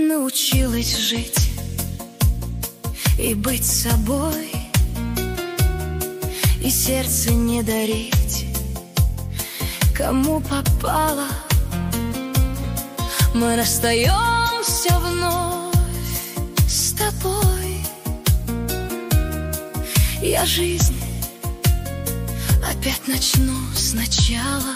научилась жить и быть собой, и сердце не дарить кому попало. Мы расстаемся вновь с тобой. Я жизнь опять начну сначала.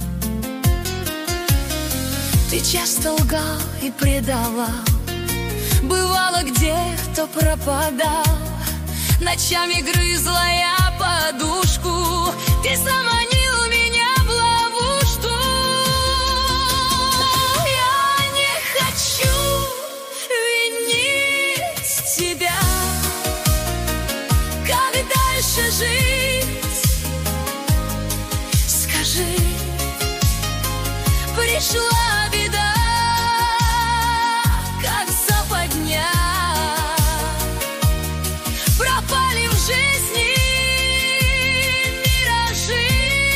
Ты часто лгал и предавал, бывало где-то пропадал. Ночами грызла я подушку, ты заманил меня в ловушку. Я не хочу винить тебя. Как дальше жить? Скажи, пришла беда, как западня. Пропали в жизни миражи.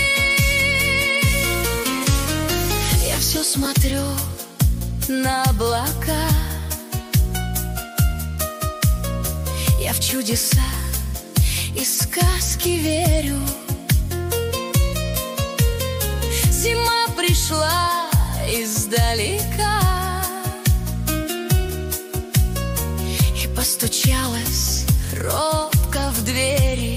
Я все смотрю на облака, я в чудеса и сказки верю. Зима пришла издалека и постучалась робко в двери.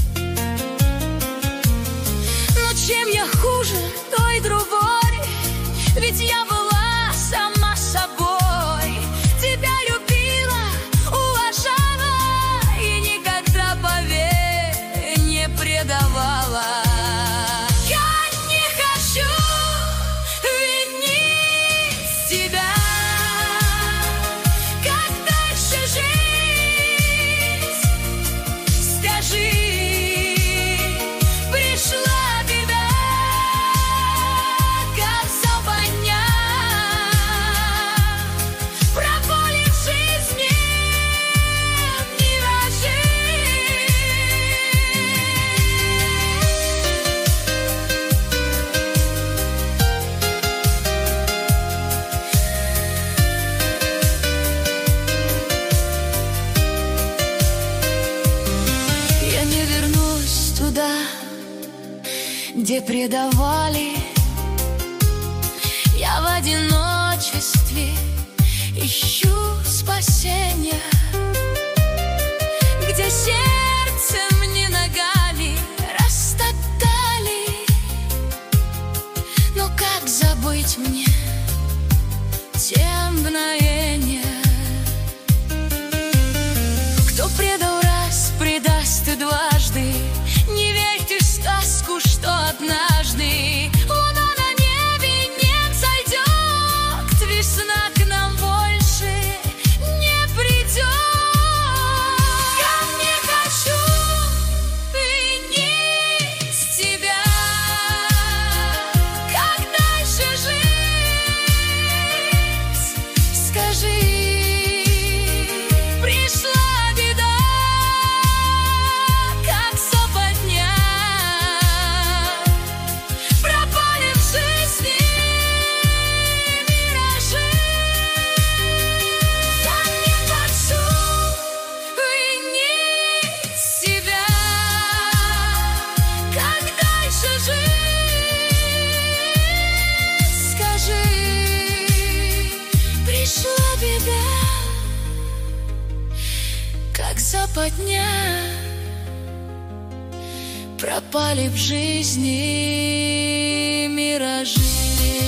Но чем я хуже той другой, ведь я была сама собой. Тебя любила, уважала и никогда, поверь, не предавала. Где предавали, я в одиночестве ищу спасения. Где сердце мне ногами растоптали. Но как забыть мне те мгновения? Кто предал раз, предаст и дважды. Не верь ты в сказку, что однажды луна на небе не взойдет, весна к нам больше не придет. Я не хочу винить тебя. Как дальше жить? Скажи, пришла беда, как западня. Пропали в жизни миражи. Я не хочу винить себя. Как дальше жить? Скажи, пришла беда, как западня. Пропали в жизни миражи.